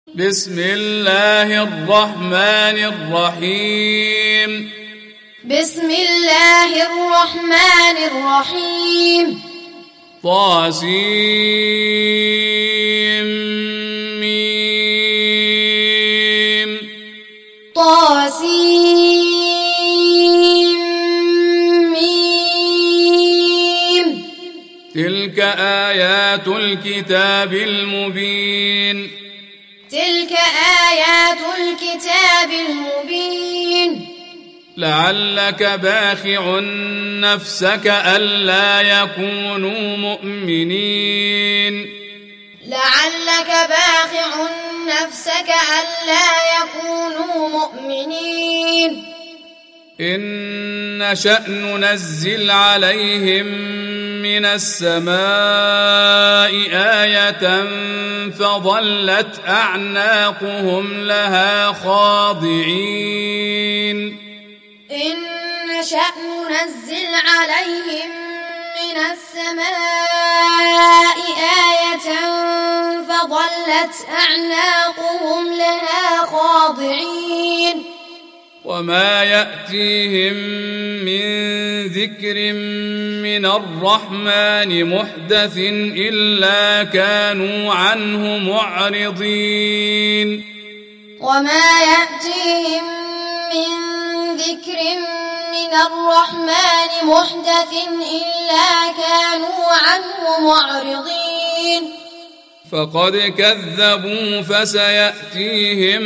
بسم الله الرحمن الرحيم. بسم الله الرحمن الرحيم. طاسيم. طاسيم. تلك آيات الكتاب المبين. تلك آيات الكتاب المبين. لعلك باخع نفسك ألا يكونوا مؤمنين. لعلك باخع نفسك ألا يكونوا مؤمنين. إن نشأ ننزل عليهم من السماء آية فظلت أعناقهم لها خاضعين. إن نشأ ننزل عليهم من السماء آية فظلت أعناقهم لها خاضعين. وما يأتيهم من ذكر من الرحمن محدث إلا كانوا عنه معرضين. وما يأتيهم من ذكر من الرحمن محدث إلا كانوا عنه معرضين. فقد كذبوا فسيأتيهم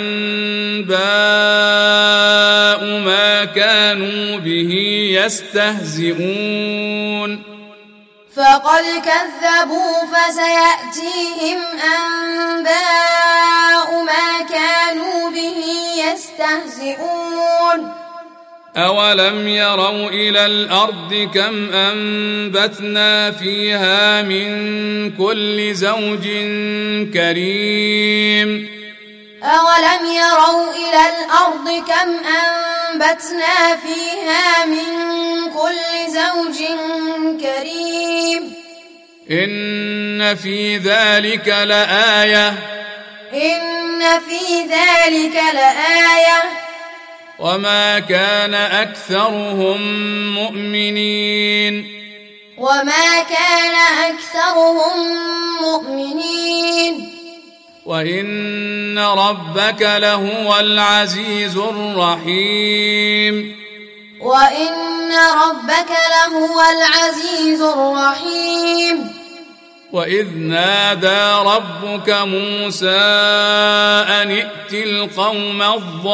أنباء ما كانوا به يستهزئون. فقد كذبوا فسيأتيهم أنباء ما كانوا به يستهزئون. أولم يروا إلى الأرض كم أنبتنا فيها من كل زوج كريم. أولم يروا إلى الأرض كم أنبتنا فيها من كل زوج كريم. إن في ذلك لآية. إن في ذلك لآية. وما كان أكثرهم مؤمنين. وما كان أكثرهم مؤمنين. وإن ربك لهو العزيز الرحيم. وإن ربك لهو العزيز الرحيم. وإذ نادى ربك موسى أن ائت القوم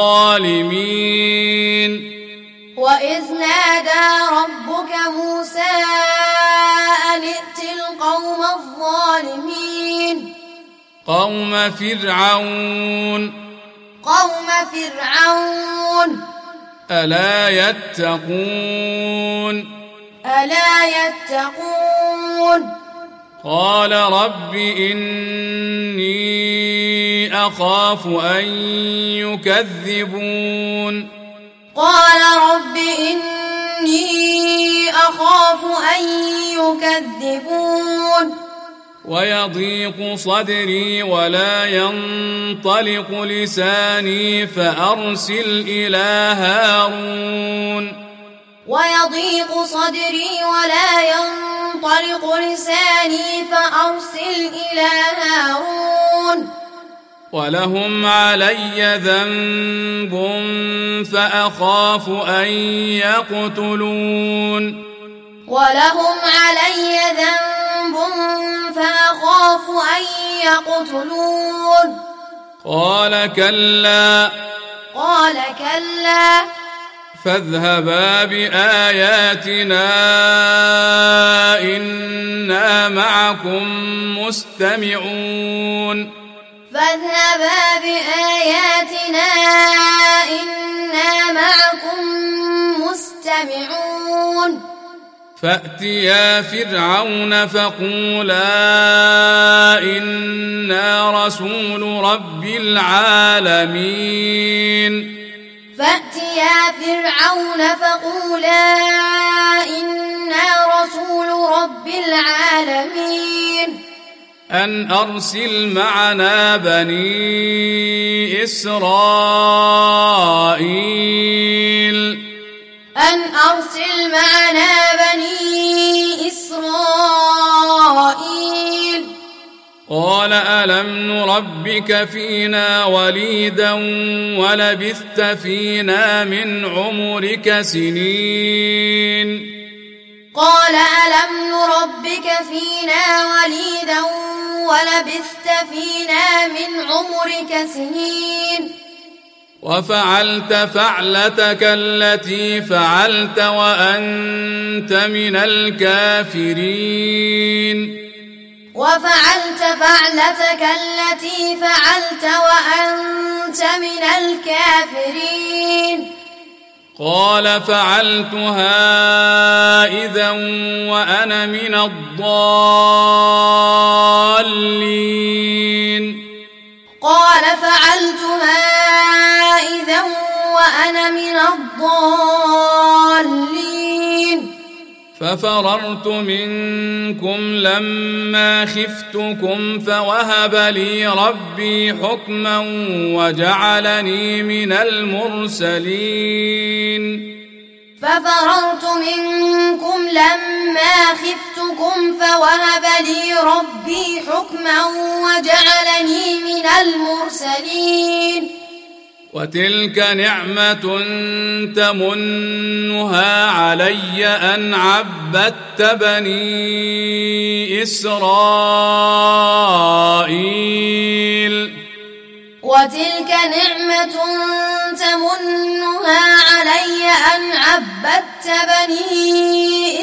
الظالمين. وإذ نادى ربك موسى أن ائت القوم الظالمين. قوم فرعون. قوم فرعون. ألا يتقون. ألا يتقون. قال رب إني أخاف أن يكذبون. قال رب إني أخاف أن يكذبون. ويضيق صدري ولا ينطلق لساني فأرسل إلى هارون. ويضيق صدري ولا ينطلق لساني فأرسل إلى هارون. ولهم علي ذنب فأخاف أن يقتلون. ولهم علي ذنب فأخاف أن يقتلون. قال كلا. قال كلا. فاذهبا بآياتنا إنا معكم مستمعون. فاذهبا بآياتنا إنا معكم مستمعون. فأتيا فرعون فقولا إنا رسول رب العالمين. فأتيا فرعون فقولا إنا رسول رب العالمين. أن أرسل معنا بني إسرائيل أن أرسل معنا بني إسرائيل قال ألم نربك فينا وليدا ولبثت فينا من عمرك سنين قال ألم نربك فينا وليدا ولبثت فينا من عمرك سنين وفعلت فعلتك التي فعلت وأنت من الكافرين وفعلت فعلتك التي فعلت وأنت من الكافرين قال فعلتها إذا وأنا من الضالين قال فعلتها إذا وأنا من الضالين ففررت منكم لما خفتكم فوهب لي ربي حكما وجعلني من المرسلين ففررت منكم لما خفتكم فوهب لي ربي حكما وجعلني من المرسلين وتلك نعمة تمنها علي أن عبدت بني إسرائيل وتلك نعمة تمنها علي أن عبدت بني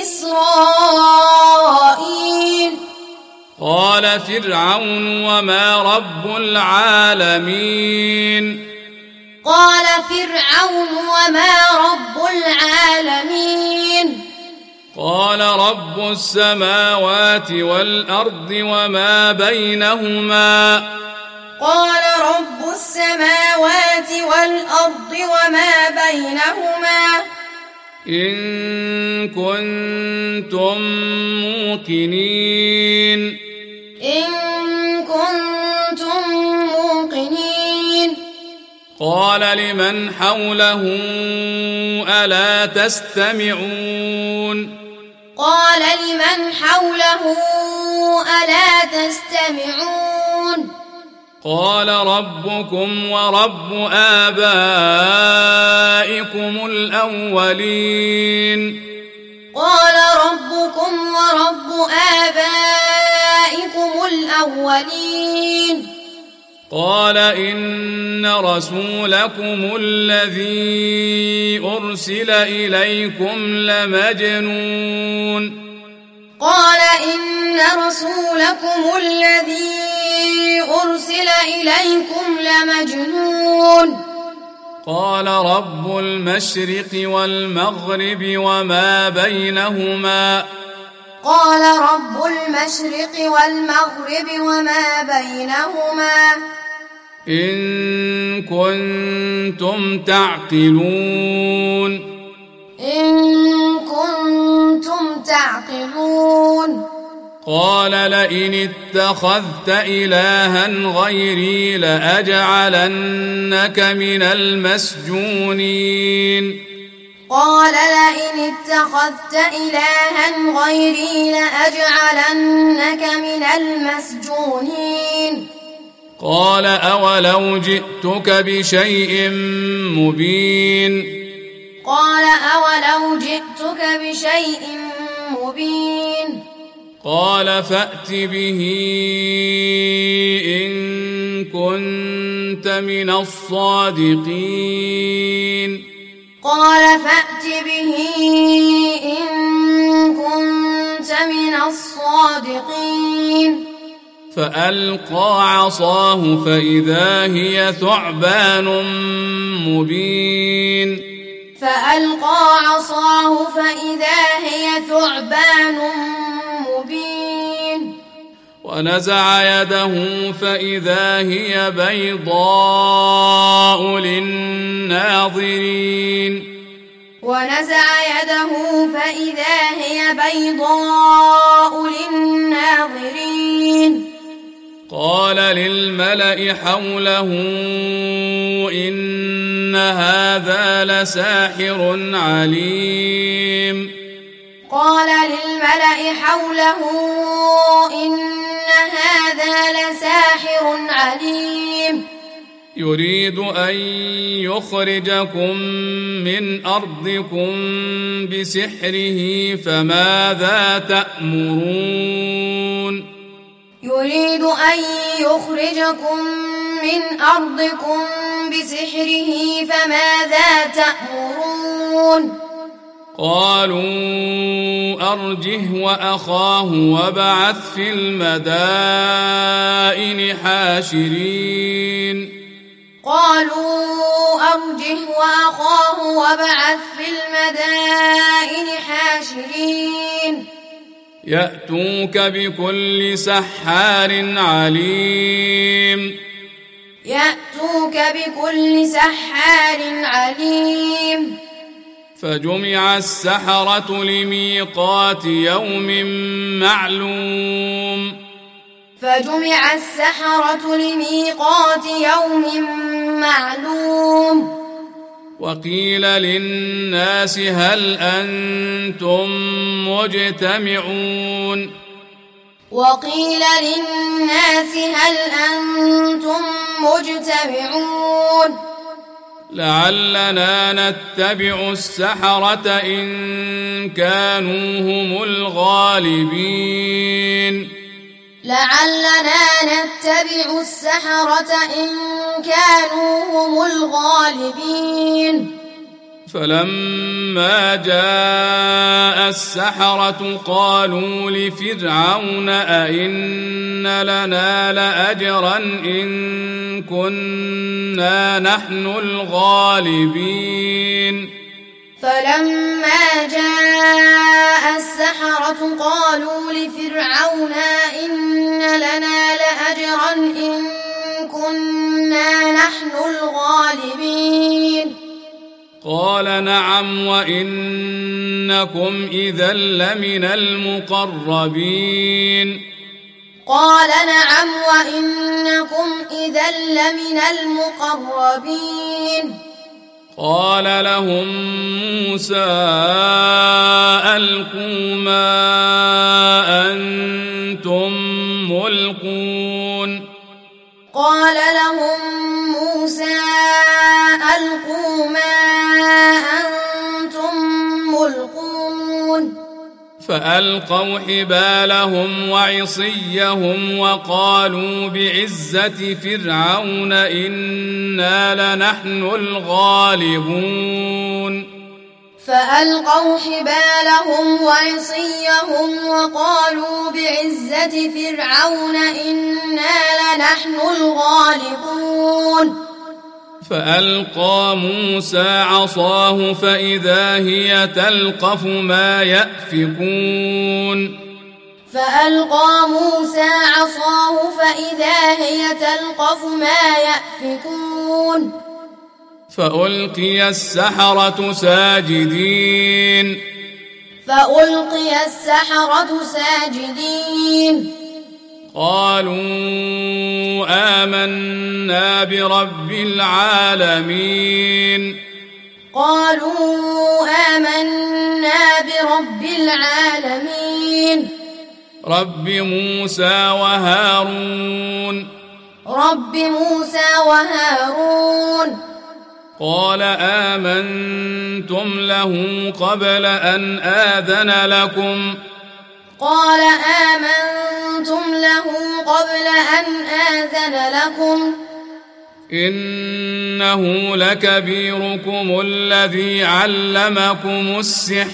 إسرائيل قال فرعون وما رب العالمين قال فرعون وما رب العالمين قال رب السماوات والأرض وما بينهما قال رب السماوات والأرض وما بينهما إن كنتم موقنين إن كنتم موقنين قال لمن حوله ألا تستمعون قال لمن حوله ألا تستمعون قال ربكم ورب آبائكم الأولين قال ربكم ورب آبائكم الأولين قال إن رسولكم الذي أرسل إليكم لمجنون قال إن رسولكم الذي أرسل إليكم لمجنون قال رب المشرق والمغرب وما بينهما قال رب المشرق والمغرب وما بينهما إن كنتم تعقلون إن كنتم تعقلون قال لئن اتخذت إلها غيري لأجعلنك من المسجونين قال لئن اتخذت إلها غيري لأجعلنك من المسجونين قال أولو جئتك بشيء مبين قال أولو جئتك بشيء مبين قال فأت به إن كنت من الصادقين قال فأت به إن كنت من الصادقين فألقى عصاه فإذا هي ثعبان مبين فألقى عصاه فإذا هي ثعبان مبين ونزع يده فإذا هي بيضاء للناظرين ونزع يده فإذا هي بيضاء للناظرين قال للملأ حوله إن هذا لساحر عليم. قال للملأ حوله إن هذا لساحر عليم. يريد أن يخرجكم من أرضكم بسحره فماذا تأمرون؟ يريد أن يخرجكم من أرضكم بسحره فماذا تأمرون؟ قالوا أرجه وأخاه وابعث في المدائن حاشرين. قالوا أرجه وأخاه وابعث في المدائن حاشرين. يأتوك بكل سحار عليم. يأتوك بكل سحار عليم. فجمع السحرة لميقات يوم معلوم. فجمع السحرة لميقات يوم معلوم. وقيل للناس هل أنتم مجتمعون؟ وقيل للناس هل أنتم مجتمعون؟ لعلنا نتبع السحرة إن كانوا هم الغالبين. لعلنا نتبع السحرة إن كانوا هم الغالبين. فلما جاء السحرة قالوا لفرعون أئن لنا لأجرا إن كنا نحن الغالبين. فلما جاء السحرة قالوا لفرعون إن لنا لأجرا إن كنا نحن الغالبين. قال نعم وإنكم إذا لمن المقربين. قال نعم وإنكم إذا لمن المقربين. قال لهم موسى ألقوا ما أنتم ملقون. قال لهم موسى ألقوا ما أنتم ملقون. فألقوا حبالهم وعصيهم وقالوا بعزة فرعون إنا لنحن الغالبون. فألقوا حبالهم وعصيهم وقالوا بعزة فرعون إنا لنحن الغالبون. فألقى موسى عصاه فإذا هي تلقف ما يأفكون. فألقى موسى عصاه فإذا هي تلقف ما يأفكون. فألقي السحرة ساجدين. فألقي السحرة ساجدين. قالوا آمنا برب العالمين. قالوا آمنا برب العالمين. رب موسى وهارون. رب موسى وهارون. قال آمنتم له قبل أن آذن لكم. قال آمنتم له قبل أن آذن لكم. إنه لكبيركم الذي علمكم السحر.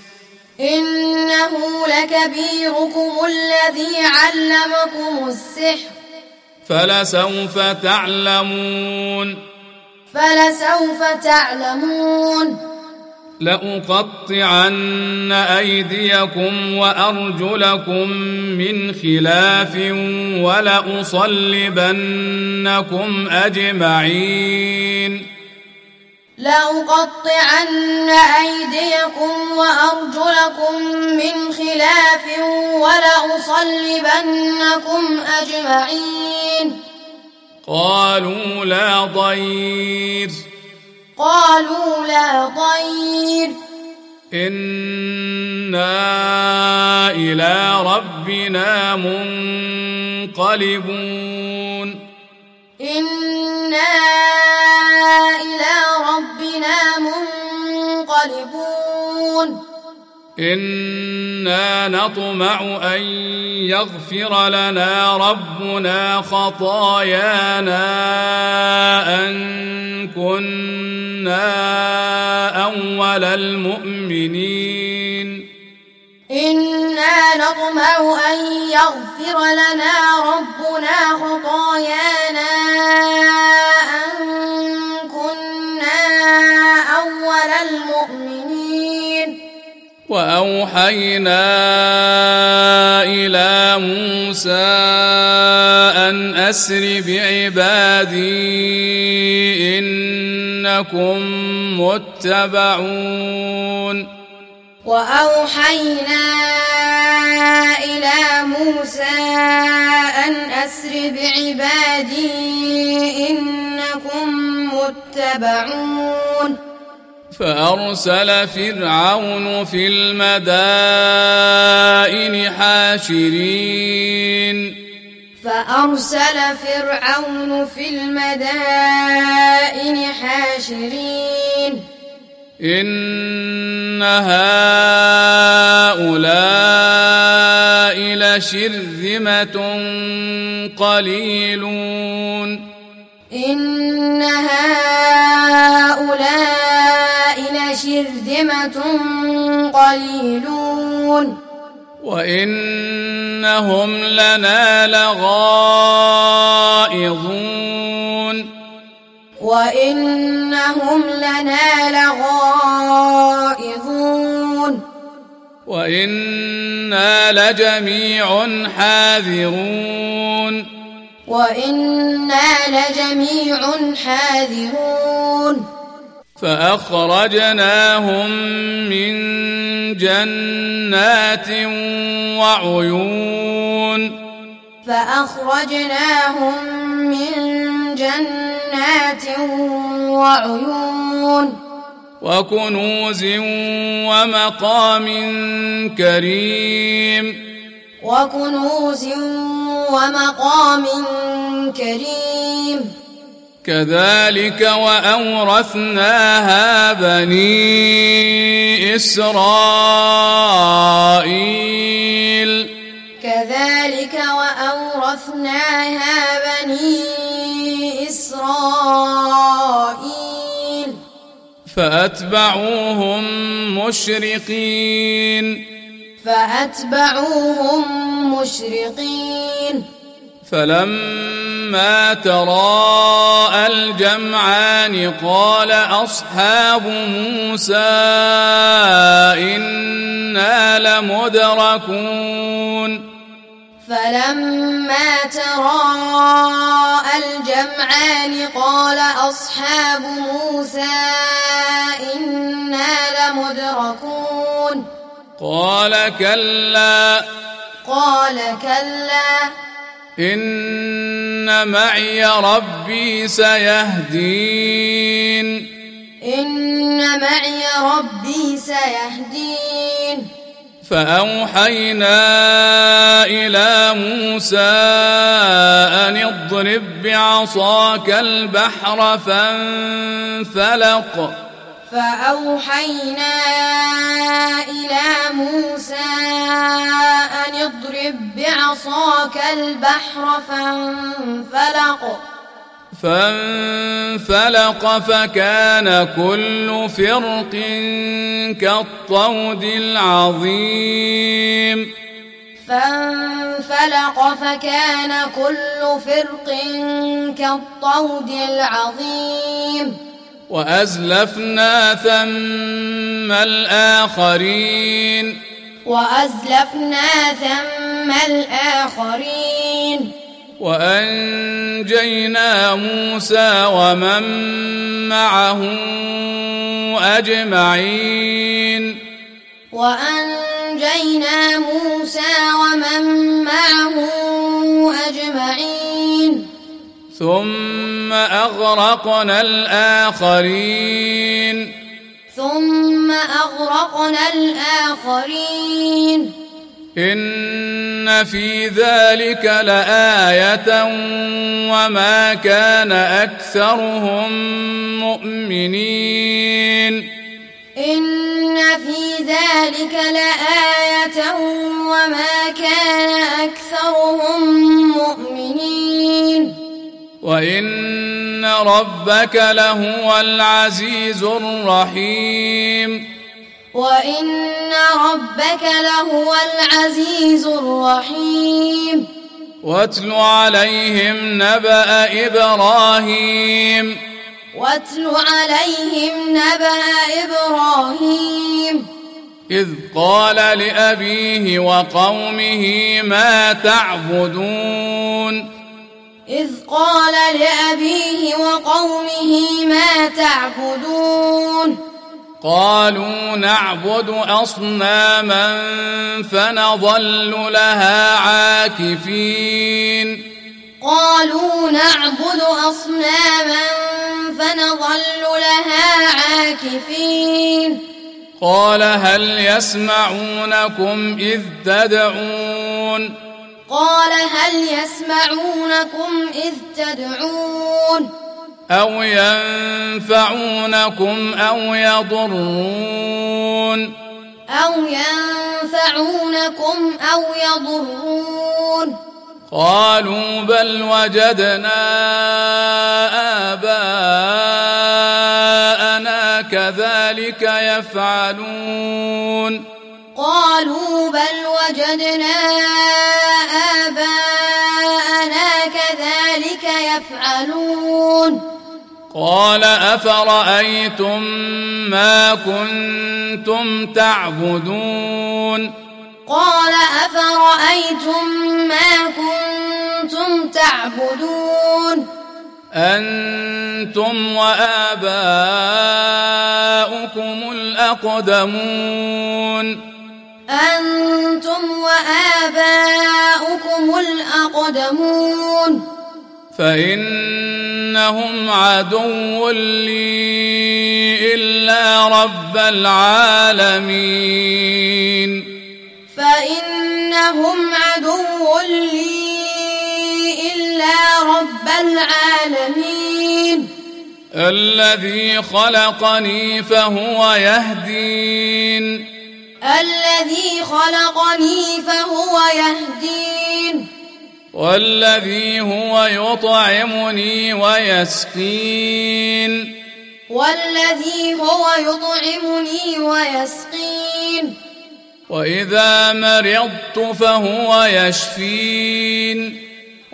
إنه لكبيركم الذي علمكم السحر. فلسوف تعلمون. فلسوف تعلمون. لأقطعن أيديكم وأرجلكم من خلاف ولأصلبنكم أجمعين. لأقطعن أيديكم وأرجلكم من خلاف ولأصلبنكم أجمعين. قالوا لا ضير إنا إلى ربنا منقلبون. إنا نطمع أن يغفر لنا ربنا خطايانا أن كنا أول المؤمنين. إنا نطمع أن يغفر لنا ربنا خطايانا أن كنا أول المؤمنين. وأوحينا إلى موسى أن أسر بعبادي إنكم متبعون. وأوحينا إلى موسى أن أسر بعبادي إنكم متبعون. فأرسل فرعون في المدائن حاشرين إن هؤلاء لشرذمة قليلون. إن هؤلاء لشرذمة قليلون وإنهم لنا لغائظون. وإنا لجميع حاذرون. فأخرجناهم من جنات وعيون وكنوز ومقام كريم. كذلك وأورثناها بني إسرائيل. فأتبعوهم مشرقين. فلما تراءى الجمعان قال أصحاب موسى إنا لمدركون. قال كلا إن معي ربي سيهدين. فأوحينا إلى موسى أن اضرب بعصاك البحر فانفلق فكان كل فرق كالطود العظيم. وأزلفنا ثم الآخرين وأنجينا موسى ومن معه أجمعين وأنجينا موسى ومن معه أجمعين ثم أغرقنا الآخرين إن في ذلك لآية وما كان أكثرهم مؤمنين إن في ذلك لآية وما كان أكثرهم مؤمنين وإن ربك لهو العزيز الرحيم واتل عليهم نبأ إبراهيم إذ قال لأبيه وقومه ما تعبدون قالوا نعبد أصناما فنظل لها عاكفين قال هل يسمعونكم إذ تدعون أو ينفعونكم أو يضرون قالوا بل وجدنا آباءنا كذلك يفعلون قال أفرأيتم ما كنتم تعبدون أنتم وآباؤكم الأقدمون فإنهم عدو لي إلا رب العالمين الذي خلقني فهو يهدين والذي هو يطعمني ويسقين وإذا مرضت فهو يشفين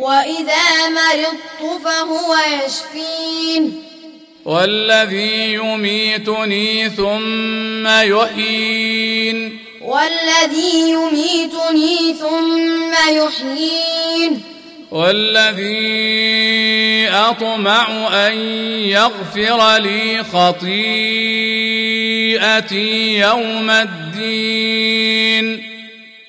والذي يميتني ثم يحيين والذي أطمع أن يغفر لي خطيئتي يوم الدين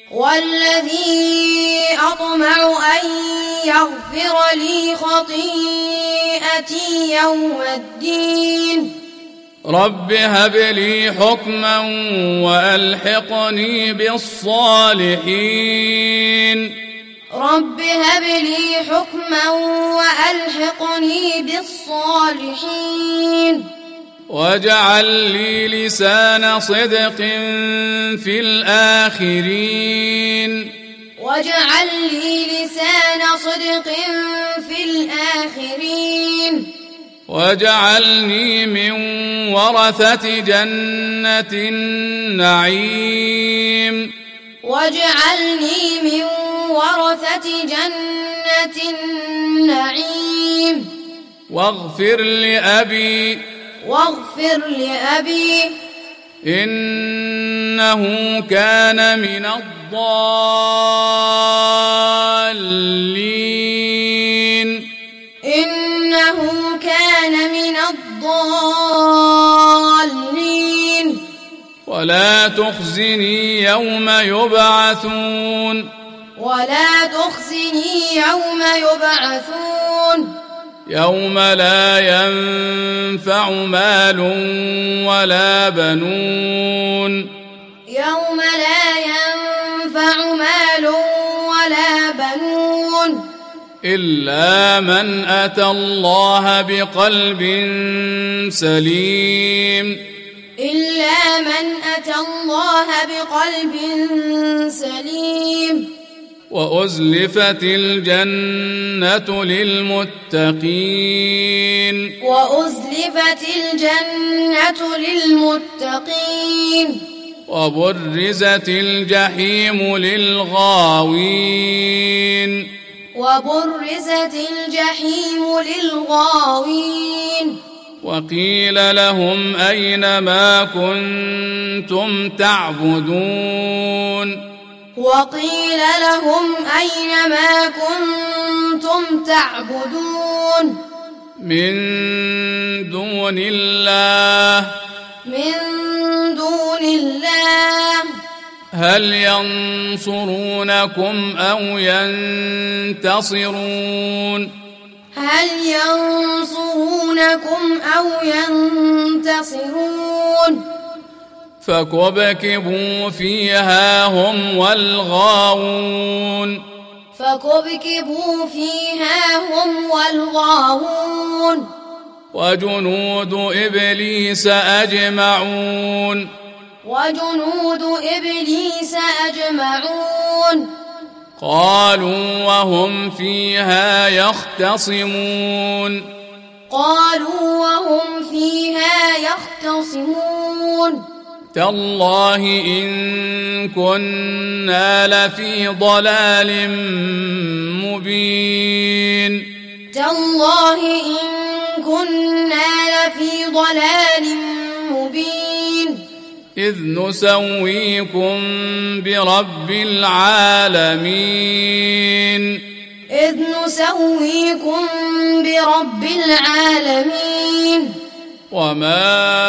رب هب لي حكما وألحقني بالصالحين واجعل لي لسان صدق في الآخرين واجعلني من ورثة جنة النعيم واغفر لأبي إنه كان من الضالين إنه كان من الضالين ولا تخزني يوم يبعثون ولا تخزني يوم يبعثون يوم لا ينفع مال ولا بنون يوم لا ينفع مال ولا بنون إلا من أتى الله بقلب سليم إلا من أتى الله بقلب سليم وأزلفت الجنة للمتقين وأزلفت الجنة للمتقين وبرزت الجحيم للغاوين وبرزت الجحيم للغاوين وقيل لهم أين ما كنتم تعبدون وقيل لهم أين ما كنتم تعبدون من دون الله هل ينصرونكم أو ينتصرون فكبكبوا فيها هم والغاوون وجنود إبليس أجمعون قالوا وهم فيها يختصمون تالله إن كنا لفي ضلال مبين إذ نسويكم برب العالمين وما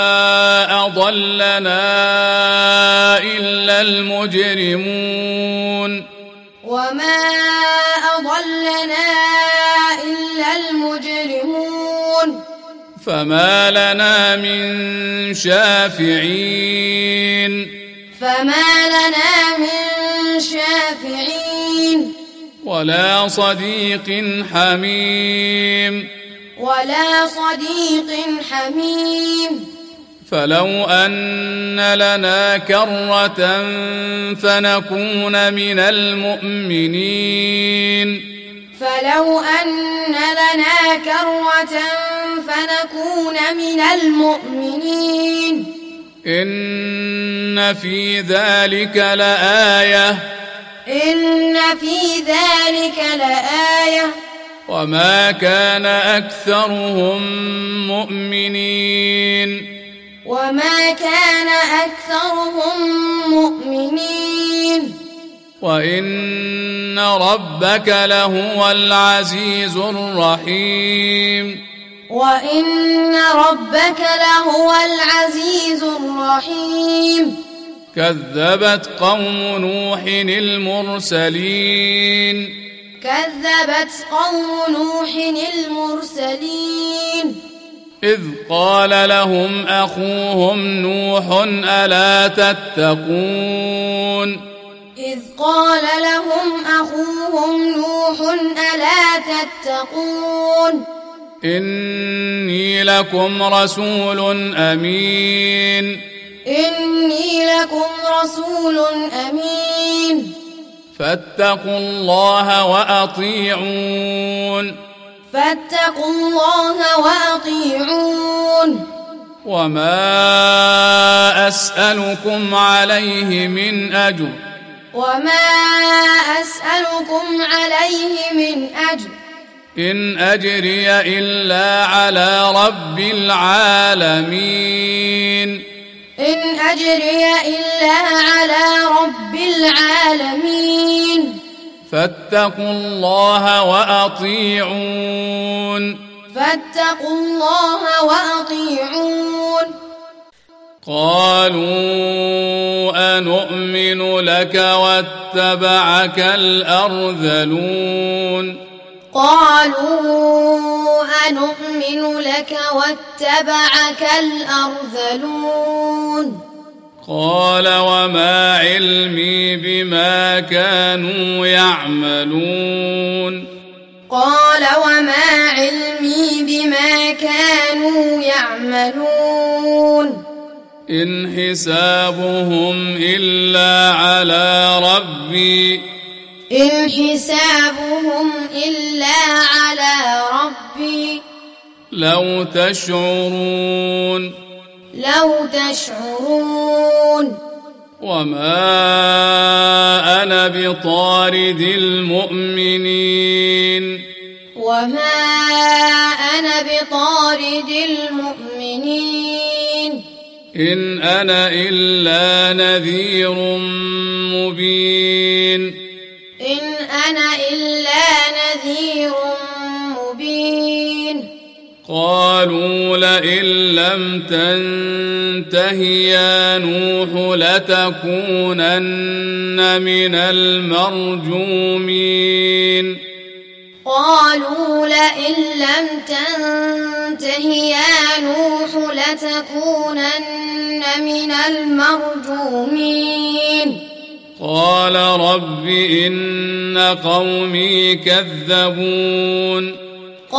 أضلنا إلا المجرمون فما لنا من شافعين ولا صديق حميم فلو أن لنا كرة فنكون من المؤمنين إن في ذلك لآية وما كان أكثرهم مؤمنين وإن ربك لهو العزيز الرحيم كذبت قوم نوح المرسلين إذ قال لهم أخوهم نوح ألا تتقون إني لكم رسول أمين فاتقوا الله وأطيعون وما أسألكم عليه من أجر إن أجري إلا على رب العالمين إن أجري إلا على رب العالمين فاتقوا الله وأطيعون فاتقوا الله وأطيعون قالوا أنؤمن لك واتبعك الأرذلون قالوا أنؤمن لك واتبعك الأرذلون قال وما علمي بما كانوا يعملون قال وما علمي بما كانوا يعملون إن حسابهم إلا على ربي إن حسابهم إلا على ربي لو تشعرون وما أنا بطارد المؤمنين إن أنا إلا نذير مبين قالوا لئن لم تنته يا نوح لتكونن من المرجومين قالوا لئن لم تنته يا نوح لتكونن من المرجومين قال رب إن قومي كذبون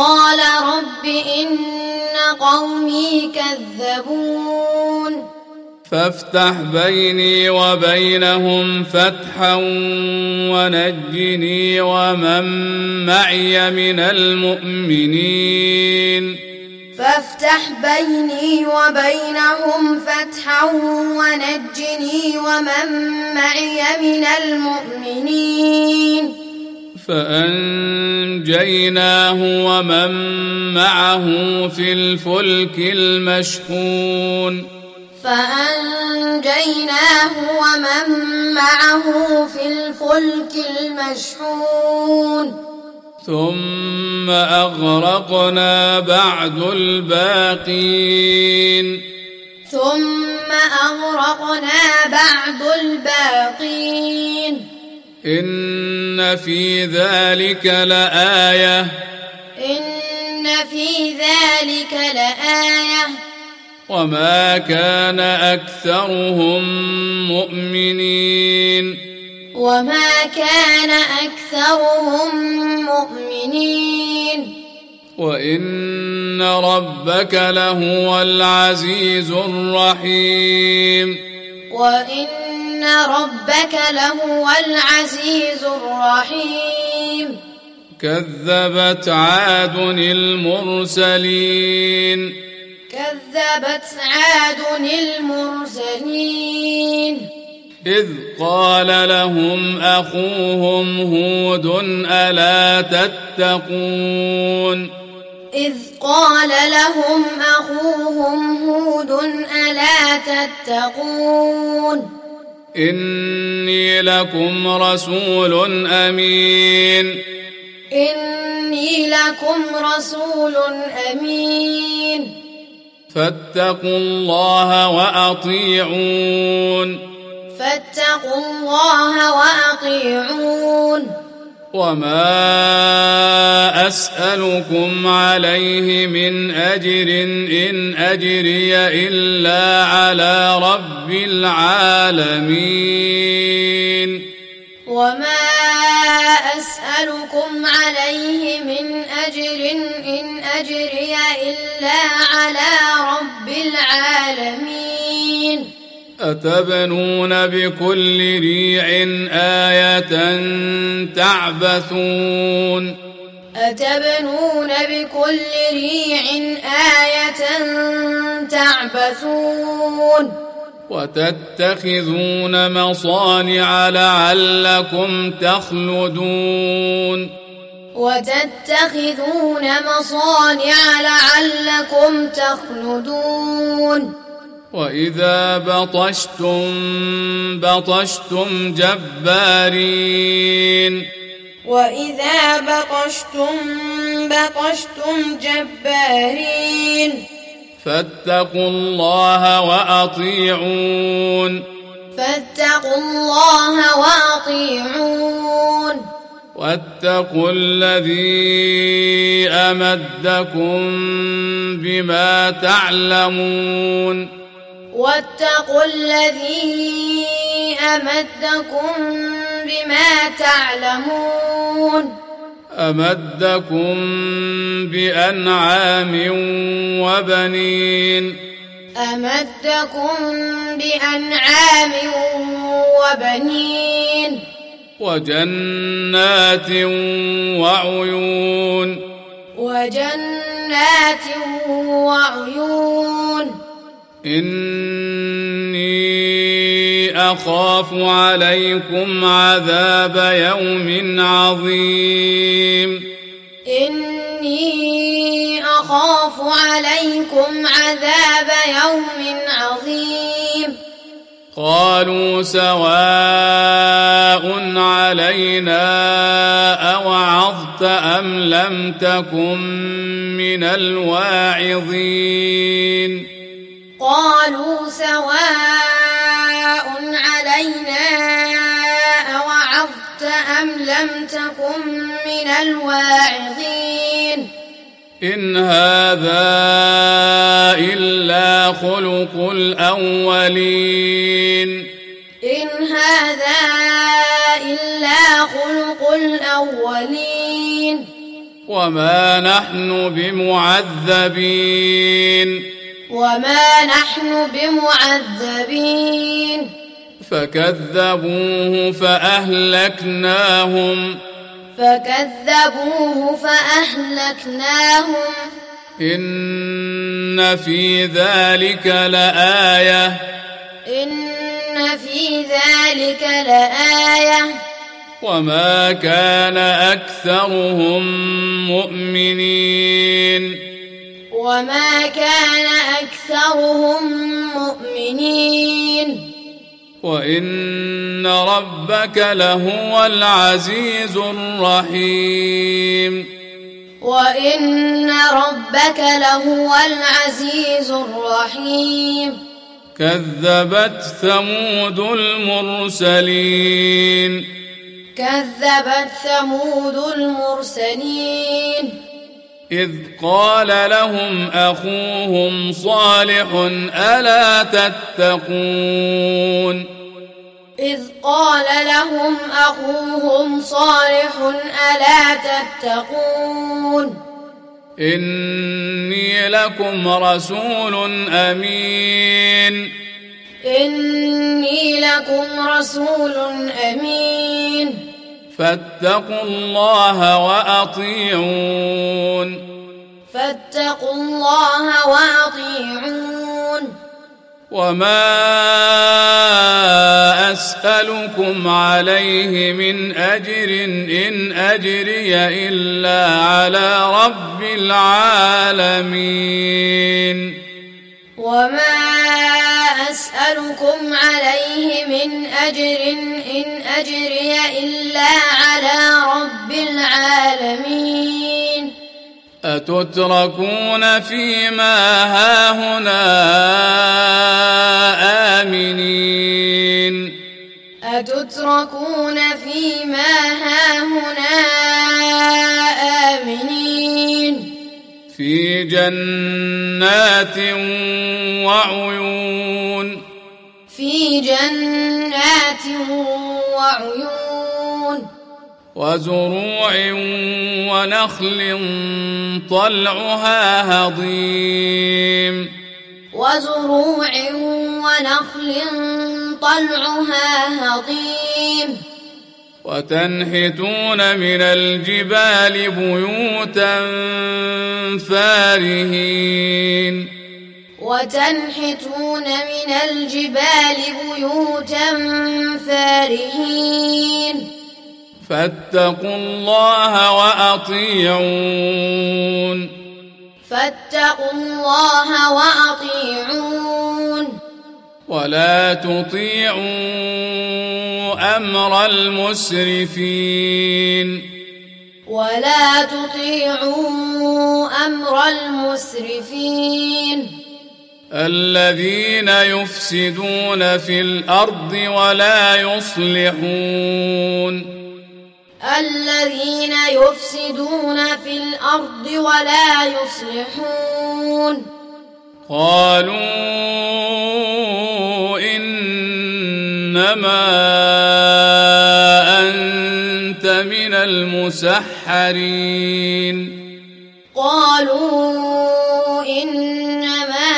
فافتح بيني وبينهم فتحا ونجني ومن معي من المؤمنين فافتح بيني وبينهم فتحا ونجني ومن معي من المؤمنين فأنجيناه ومن معه في الفلك المشحون ثم أغرقنا بعد الباقين إن في ذلك لآية وما كان أكثرهم مؤمنين وإن ربك لهو العزيز الرحيم كذبت عاد المرسلين إذ قال لهم أخوهم هود ألا تتقون إني لكم رسول أمين فاتقوا الله وأطيعون وما أسألكم عليه من أجر إن أجري إلا على رب العالمين أتبنون بكل ريع آية تعبثون وتتخذون مصانع لعلكم تخلدون وإذا بطشتم بطشتم جبارين وإذا بطشتم جبارين فاتقوا الله وأطيعون واتقوا الذي أمدكم بما تعلمون أمدكم بأنعام وبنين وجنات وعيون إني أخاف عليكم عذاب يوم عظيم قالوا سواء علينا أوعظت أم لم تكن من الواعظين إن هذا إلا خلق الأولين وما نحن بمعذبين فكذبوه فأهلكناهم إن في ذلك لآية وما كان أكثرهم مؤمنين وإن ربك لهو العزيز الرحيم كذبت ثمود المرسلين إذ قال لهم أخوهم صالح ألا تتقون إني لكم رسول أمين فاتقوا الله وأطيعون وما أسألكم عليه من أجر إن أجري إلا على رب العالمين أتتركون فيما هاهنا آمنين في جنات وعيون وزروع ونخل طلعها هضيم وتنحتون من الجبال بيوتا فارهين فاتقوا الله وأطيعون ولا تطيعوا أمر المسرفين ولا تطيعوا أمر المسرفين الذين يفسدون في الأرض ولا يصلحون الذين يفسدون في الأرض ولا يصلحون قالوا إنما أنت من المسحرين قالوا إنما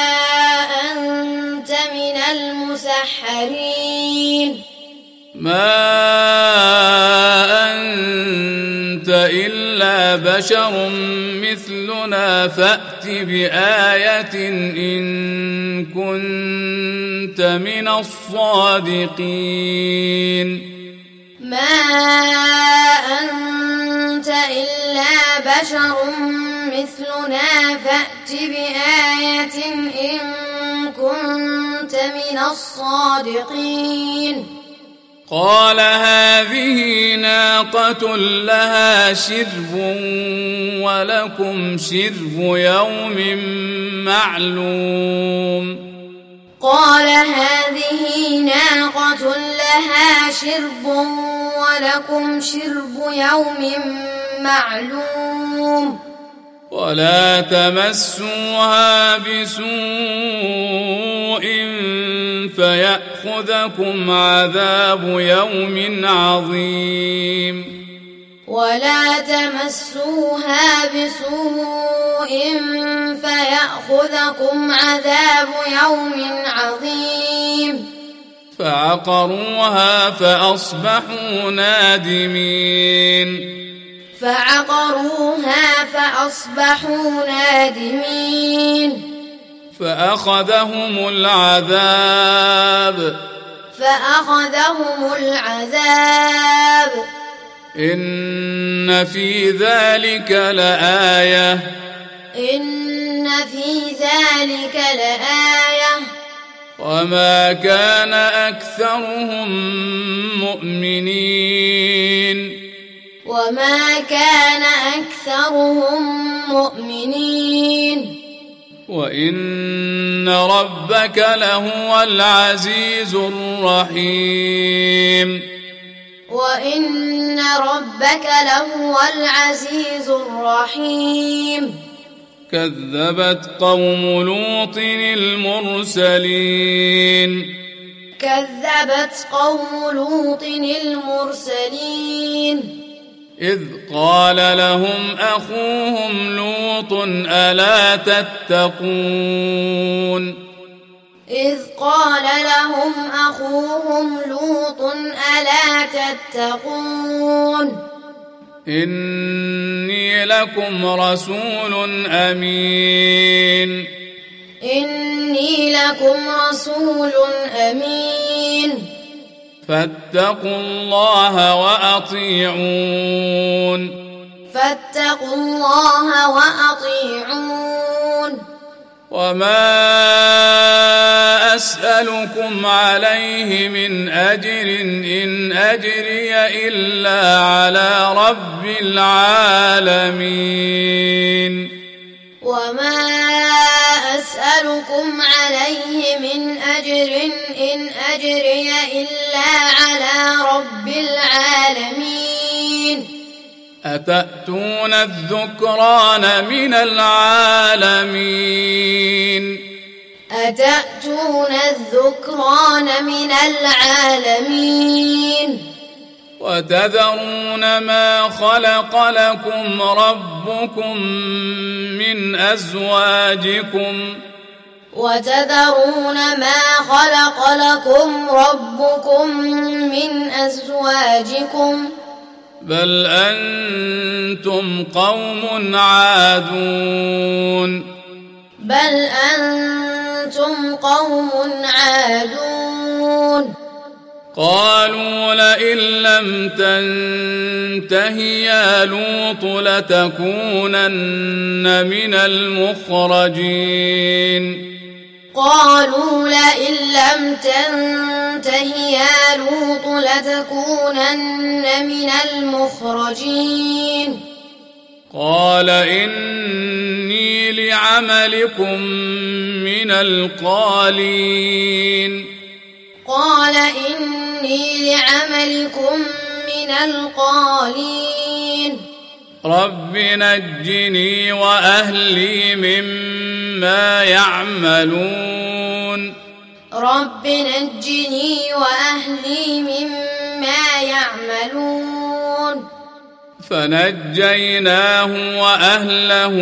أنت من المسحرين ما أنت إلا بشر مثلنا فأت بآية إن كنت من الصادقين ما أنت إلا بشر مثلنا فأت بآية إن كنت من الصادقين قال هذه ناقة لها شرب ولكم شرب يوم معلوم قال هذه ناقة لها شرب ولكم شرب يوم معلوم ولا تمسوها بسوء فيأخذكم عذاب يوم عظيم ولا تمسوها بسوء فيأخذكم عذاب يوم عظيم فعقروها فأصبحوا نادمين فأصبحوا نادمين فأخذهم العذاب إن في ذلك لآية وما كان أكثرهم مؤمنين وإن ربك لهو العزيز الرحيم كذبت قوم لوط المرسلين إذ قال لهم أخوهم لوط ألا تتقون إني لكم رسول أمين فاتقوا الله وأطيعون وما أسألكم عليه من أجر إن أجري إلا على رب العالمين أتأتون الذكران من العالمين وتذرون ما خلق لكم ربكم من أزواجكم بل أنتم قوم عادون قالوا لئن لم تنته يا لوط لتكونن من المخرجين قالوا لئن لم تنته يا لوط لتكونن من المخرجين قال إني لعملكم من القالين قال إني لعملكم من القالين رب نجني وأهلي مما يعملون رب نجني وأهلي مما يعملون فنجيناه وأهله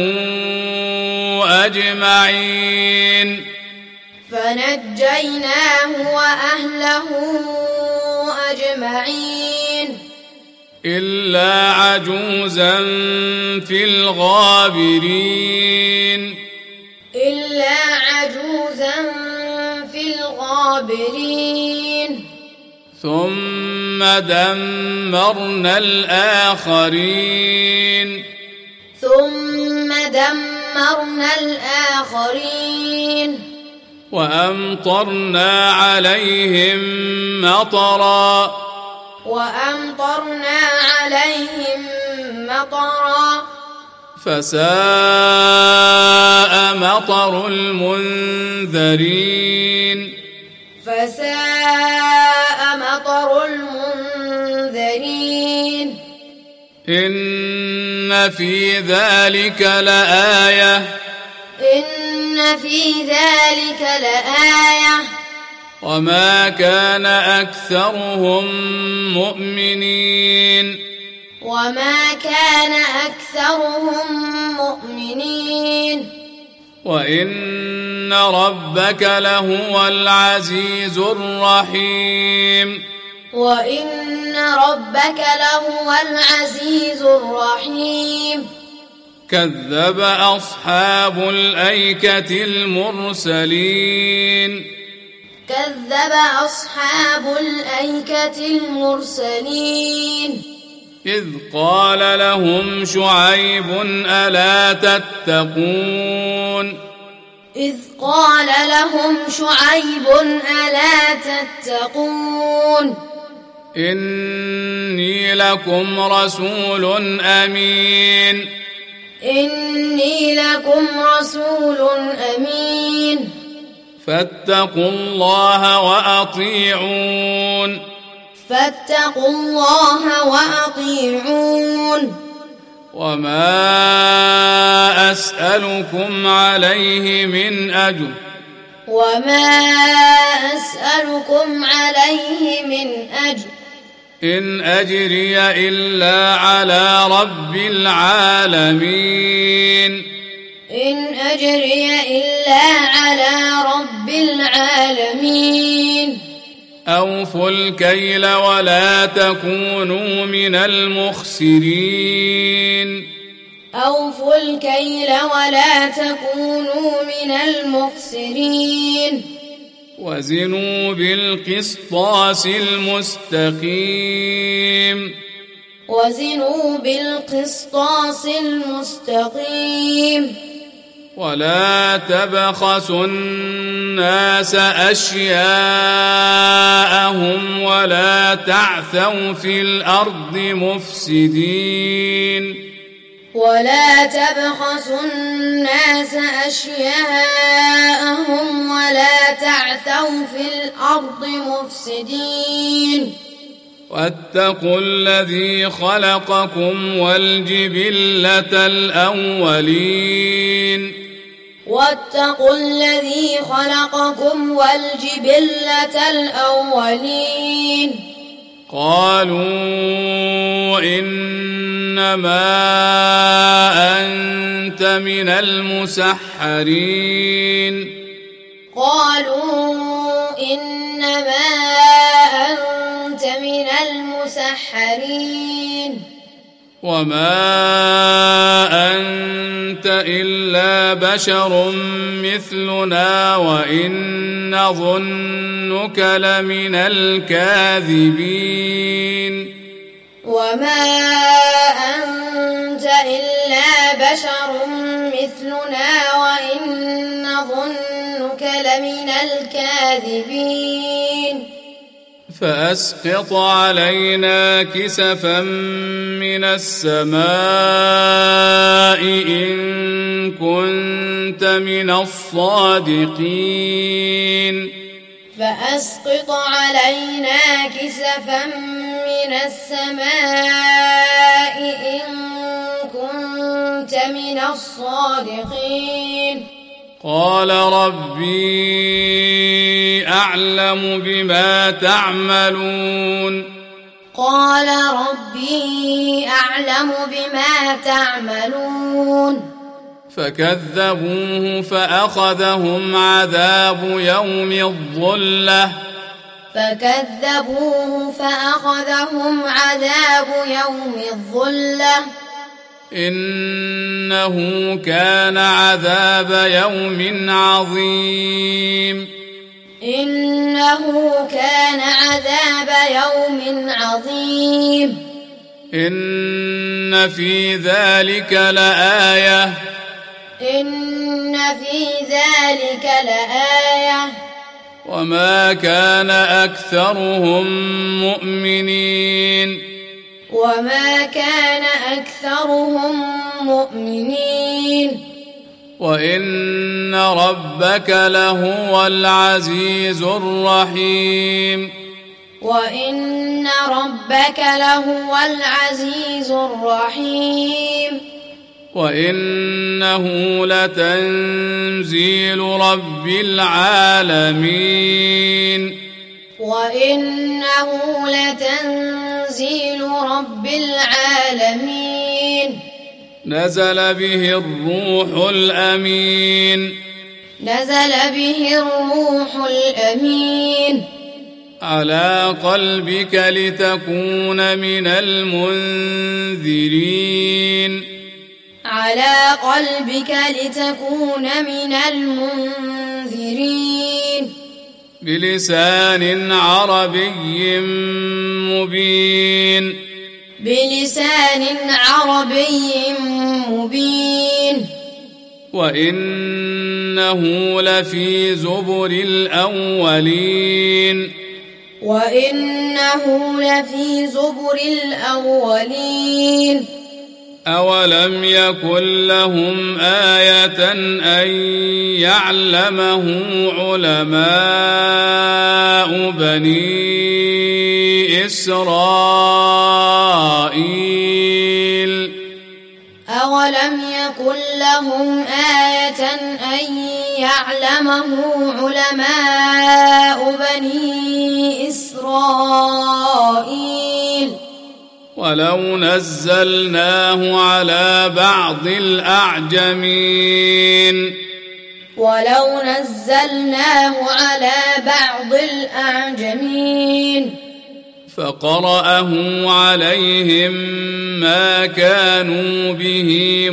أجمعين فنجيناه وأهله أجمعين إلا عجوزا في الغابرين إلا عجوزا في الغابرين ثم دمرنا الآخرين ثم دمرنا الآخرين وأمطرنا عليهم مطرا وأمطرنا عليهم مطرا فساء مطر المنذرين فساء مطر المنذرين إن في ذلك لآية إن في ذلك لآية وما كان أكثرهم مؤمنين وما كان أكثرهم مؤمنين وإن ربك لهو العزيز الرحيم وإن ربك لهو العزيز الرحيم كذب أصحاب الأيكة المرسلين كذب أصحاب الأيكة المرسلين إذ قال لهم شعيب ألا تتقون إذ قال لهم شعيب ألا تتقون إني لكم رسول أمين إني لكم رسول أمين فاتقوا الله وأطيعون فاتقوا الله وأطيعون وما أسألكم عليه من أجر وما أسألكم عليه من أجر إن أجري إلا على رب العالمين إن أجري إلا على رب العالمين أوفوا الكيل ولا تكونوا من المخسرين أوفوا الكيل ولا تكونوا من المخسرين وزنوا بالقسطاس المستقيم وزنوا بالقسطاس المستقيم ولا تبخسوا الناس أشياءهم ولا تعثوا في الأرض مفسدين ولا تبخسوا الناس أشياءهم ولا تعثوا في الأرض مفسدين واتقوا الذي خلقكم والجبلة الأولين واتقوا الذي خلقكم والجبلة الأولين قالوا إنما أنت من المسحرين قالوا إنما أنت من المسحرين وما أنت إلا بشر مثلنا وإن نظنك لمن الكاذبين وما أنت إلا بشر مثلنا وإن نظنك لمن الكاذبين فأسقط علينا كسفا من السماء إن كنت من الصادقين فأسقط علينا كسفا من السماء إن كنت من الصادقين قال ربي أعلم بما تعملون قال ربي أعلم بما تعملون فكذبوه فأخذهم عذاب يوم الظلة يوم الظلة إنه كان عذاب يوم عظيم إن في ذلك لآية وما كان أكثرهم مؤمنين وإن ربك لهو العزيز الرحيم وإنه لتنزيل رب العالمين نزل به الروح الأمين على قلبك لتكون من المنذرين بلسان عربي مبين وإنه لفي زبر الأولين أولم يكن لهم آية أن يعلمه علماء بني إسرائيل ولو نزلناه على بعض الأعجمين فقرأه عليهم ما كانوا به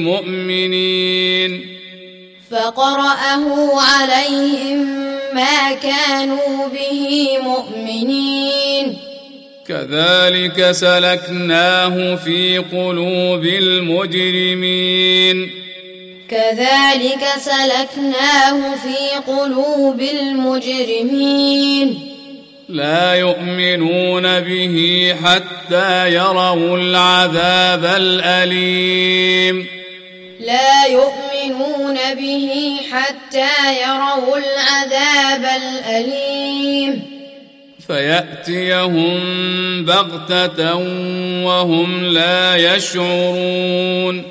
مؤمنين كذلك سلكناه في قلوب المجرمين لا يؤمنون به حتى يروا العذاب الأليم فيأتيهم بغتة وهم لا يشعرون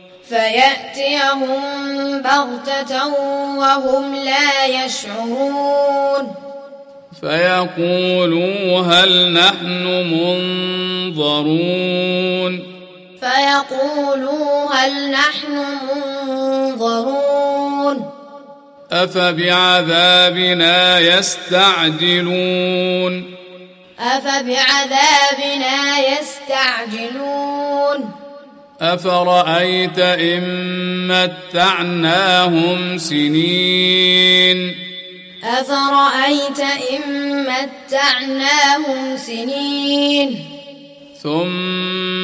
فيقولوا هل نحن منظرون أفبعذابنا يستعجلون أفرأيت إن متعناهم سنين ثم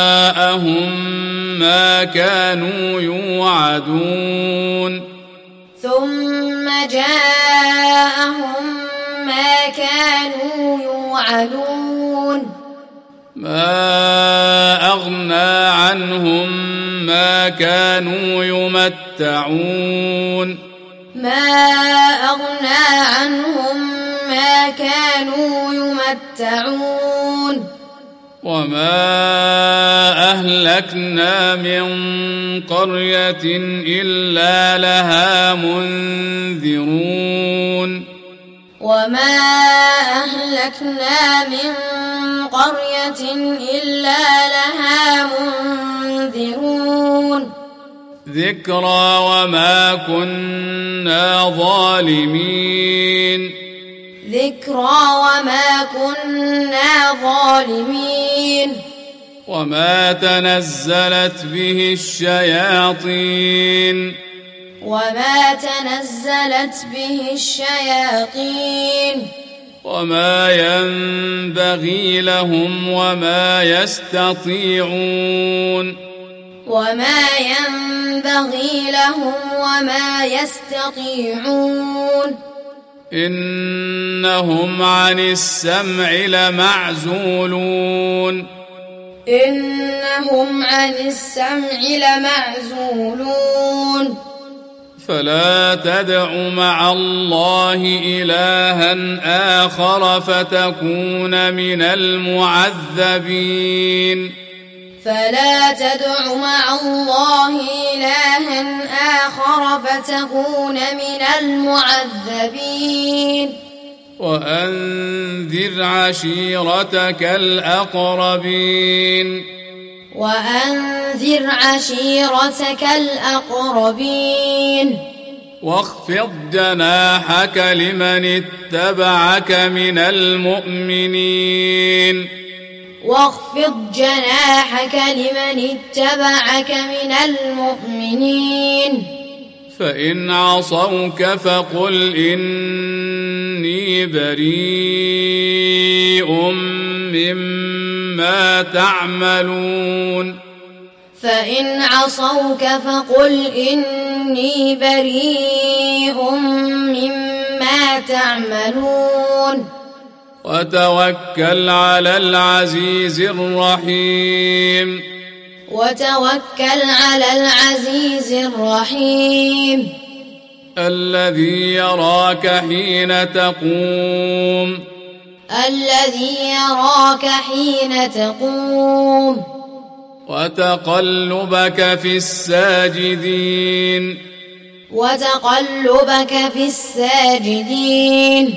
جاءهم ما كانوا يوعدون ثم جاءهم ما كانوا يوعدون ما أغنى عنهم ما كانوا يمتعون ما أغنى عنهم ما كانوا يمتعون وما أهلكنا من قرية إلا لها منذرون وما أهلكنا من قرية إلا لها منذرون ذكرى وما كنا ظالمين ذكرى وما كنا ظالمين وما تنزلت به الشياطين وما تنزلت به الشياطين وما ينبغي لهم وما يستطيعون وما ينبغي لهم وما يستطيعون إنهم عن السمع لمعزولون إنهم عن السمع لمعزولون فلا تدع مع الله إلها آخر فتكون من المعذبين فلا تدع مع الله إلها آخر فتكون من المعذبين وأنذر عشيرتك الأقربين وأنذر عشيرتك الأقربين واخفض جناحك لمن اتبعك من المؤمنين واخفض جناحك لمن اتبعك من المؤمنين فإن عصوك فقل إني بريء مما تعملون فإن عصوك فقل إني بريء مما تعملون وتوكل على العزيز الرحيم وتوكل على العزيز الرحيم الذي يراك حين تقوم الذي يراك حين تقوم وتقلبك في الساجدين وتقلبك في الساجدين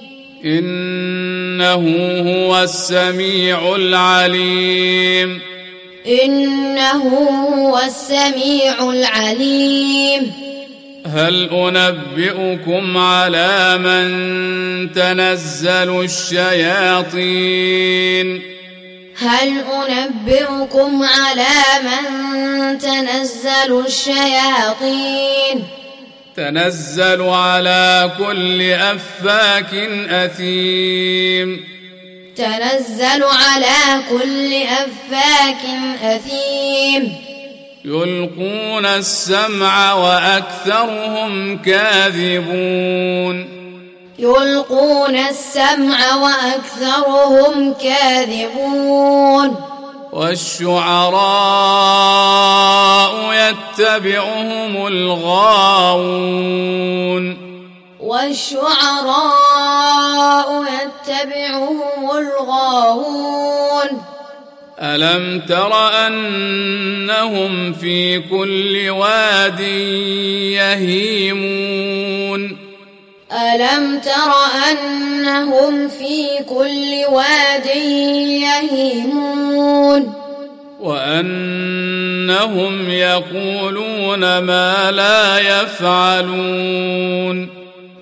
إنه هو السميع العليم إنه هو السميع العليم هل أنبئكم على من تنزل الشياطين هل أنبئكم على من تنزل الشياطين تنزل على كل أفاك أثيم تنزل على كل أفاك أثيم يلقون السمع وأكثرهم كاذبون يلقون السمع وأكثرهم كاذبون والشعراء يتبعهم الغاوون والشعراء يتبعهم الغاوون ألم تر أنهم في كل واد يهيمون ألم تر أنهم في كل واد يهيمون وأنهم يقولون ما لا يفعلون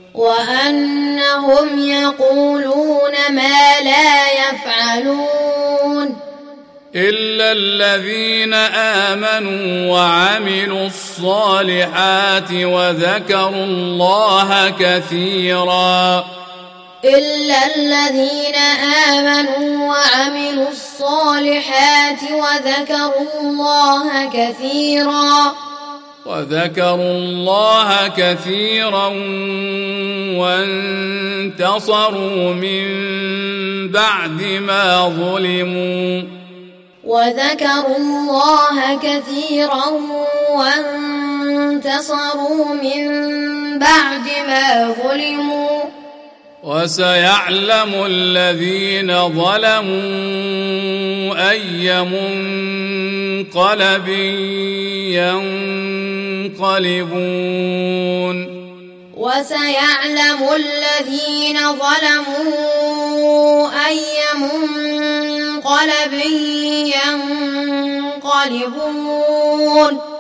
وأنهم يقولون ما لا يفعلون إلا الذين آمنوا وعملوا الصالحات وذكروا الله كثيرا إلا الذين آمنوا وعملوا الصالحات وذكروا الله كثيرا وذكروا الله كثيرا وانتصروا من بعد ما ظلموا وذكروا الله كثيرا وانتصروا من بعد ما ظلموا وسيعلم الذين ظلموا أي منقلب ينقلبون وسيعلم الذين ظلموا أي منقلب ينقلبون